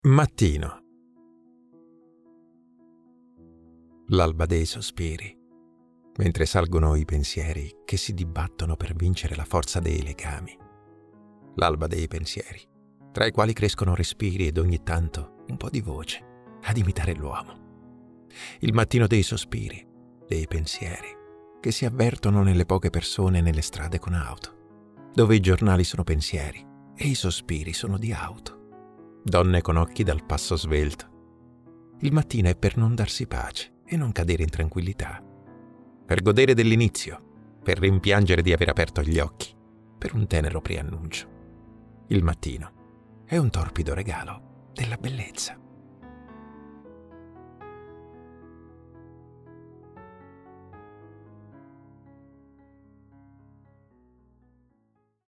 Mattino. L'alba dei sospiri, mentre salgono i pensieri che si dibattono per vincere la forza dei legami. L'alba dei pensieri, tra i quali crescono respiri ed ogni tanto un po' di voce ad imitare l'uomo. Il mattino dei sospiri, dei pensieri, che si avvertono nelle poche persone nelle strade con auto, dove i giornali sono pensieri e i sospiri sono di auto. Donne con occhi dal passo svelto. Il mattino è per non darsi pace e non cadere in tranquillità, per godere dell'inizio, per rimpiangere di aver aperto gli occhi, per un tenero preannuncio. Il mattino è un torpido regalo della bellezza.